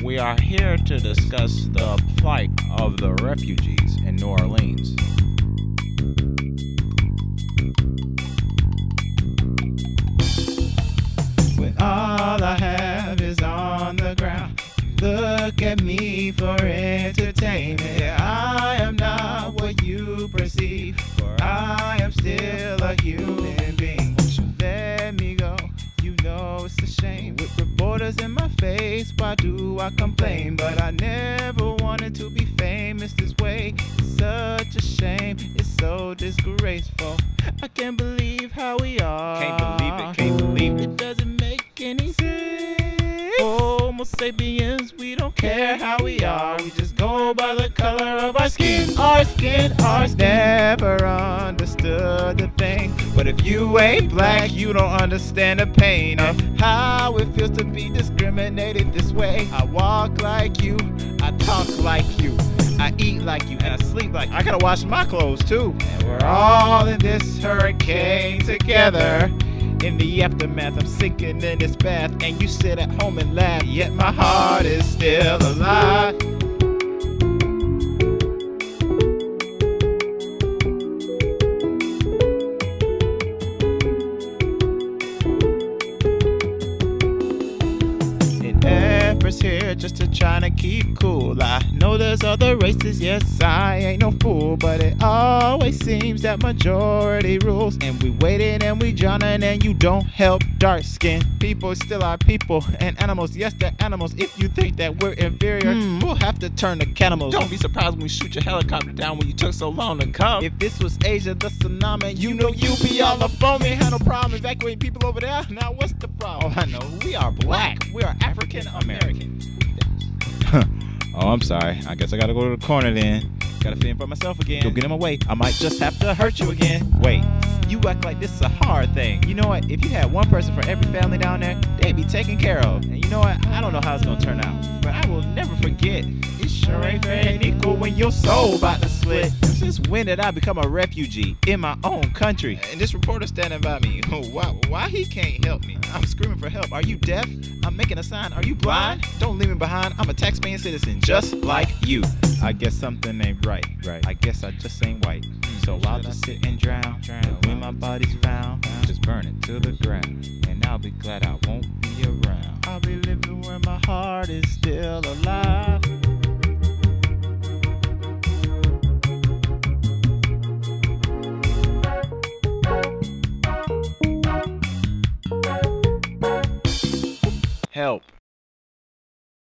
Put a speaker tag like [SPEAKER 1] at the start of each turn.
[SPEAKER 1] We are here to discuss the plight of the refugees in New Orleans.
[SPEAKER 2] When all I have is on the ground, look at me for entertainment. I am not what you perceive, for I am still a human being. Won't you let me go? You know it's a shame. With reporters in my face, why do I complain? But I never wanted to be famous this way. It's such a shame, it's so disgraceful. I can't believe how we are.
[SPEAKER 1] Can't believe it.
[SPEAKER 2] It doesn't make any sense. Homo sapiens, we don't care how we are. We just go by the color of our skin. Our skin. Never understood the thing. But if you ain't black, you don't understand the pain of how it feels to be discriminated this way. I walk like you, I talk like you, I eat like you, and I sleep like you. I gotta wash my clothes too. And we're all in this hurricane together. In the aftermath, I'm sinking in this bath, and you sit at home and laugh, yet my heart is still alive. Efforts here just to try to keep cool. I know there's other races, yes, I ain't no fool, but it always seems that majority rules. And we waiting and we drowning, and you don't help dark skin people. Still are people and animals, yes, they're animals. If you think that we're inferior, we'll have to turn to cannibals.
[SPEAKER 1] Don't be surprised when we shoot your helicopter down when you took so long to come.
[SPEAKER 2] If this was Asia, the tsunami, you know you'd be all up on me. Had no problem evacuating people over there. Now what's the problem?
[SPEAKER 1] Oh, I know. We are black. We are African American.
[SPEAKER 2] Oh, I'm sorry. I guess I gotta go to the corner then. Gotta fend for myself again. Go get in my way. I might just have to hurt you again. Wait, you act like this is a hard thing. You know what? If you had one person for every family down there, they'd be taken care of. And you know what? I don't know how it's gonna turn out, but I will never forget. It sure ain't fair and equal when your soul about to split. Since when did I become a refugee in my own country? And this reporter standing by me, why he can't help me? I'm screaming for help. Are you deaf? I'm making a sign. Are you blind? Don't leave me behind. I'm a taxpaying citizen just like you. I guess something ain't right. I guess I just ain't white. So I'll just sit and drown. And when my body's found, just burn it to the ground. And I'll be glad I won't be around. I'll be living where my heart is still alive.